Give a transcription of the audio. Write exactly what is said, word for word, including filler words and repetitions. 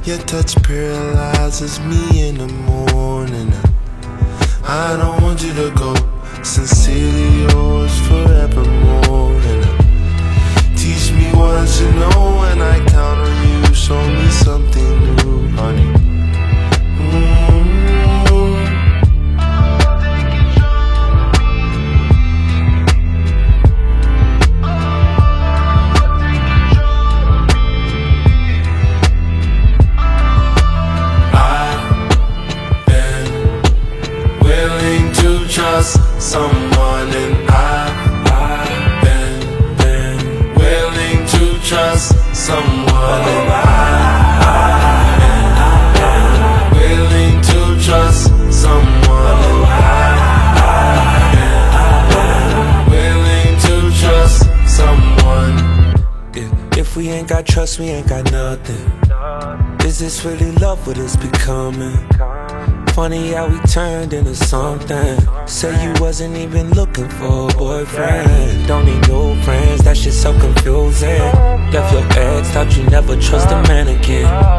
Your touch paralyzes me in the morning. I don't want you to go. Sincerely yours forevermore. Teach me what you know when I count on you. Show me something new, honey. Mm-hmm. Trust someone, and I, I've been, been willing to trust someone, and I, I've been willing to trust someone, and I, I've been willing to trust someone. Yeah. If we ain't got trust, we ain't got nothing. Is this really love? What it's becoming? Funny how we turned into something. Say you wasn't even looking for a boyfriend. Don't need no friends, that shit's so confusing. Left your ex, thought you never trust a man again.